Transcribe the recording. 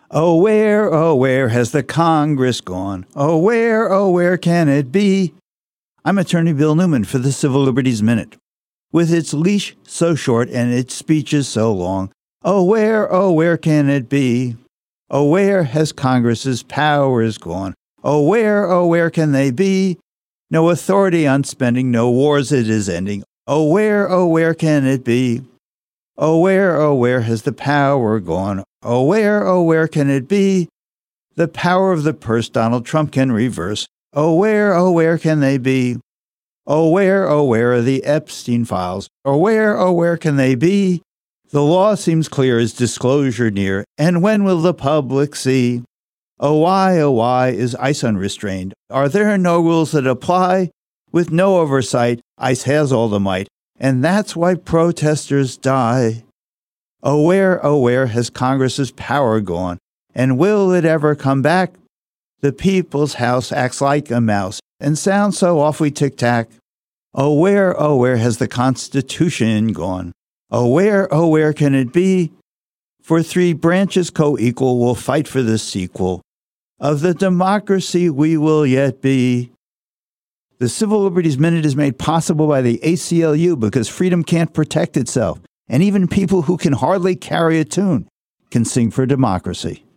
Oh, where has the Congress gone? Oh, where can it be? I'm Attorney Bill Newman for the Civil Liberties Minute. With its leash so short and its speeches so long, oh, where can it be? Oh, where has Congress's powers gone? Oh, where can they be? No authority on spending, no wars it is ending. Oh, where can it be? Oh, where has the power gone? Oh, where can it be? The power of the purse Donald Trump can reverse. Oh, where can they be? Oh, where are the Epstein files? Oh, where can they be? The law seems clear, is disclosure near, and when will the public see? Oh, why is ICE unrestrained? Are there no rules that apply? With no oversight, ICE has all the might, and that's why protesters die. Oh, where has Congress's power gone? And will it ever come back? The people's house acts like a mouse and sounds so awfully tic-tac. Oh, where has the Constitution gone? Oh, where can it be? For three branches co-equal will fight for the sequel. Of the democracy we will yet be. The Civil Liberties Minute is made possible by the ACLU because freedom can't protect itself, and even people who can hardly carry a tune can sing for democracy.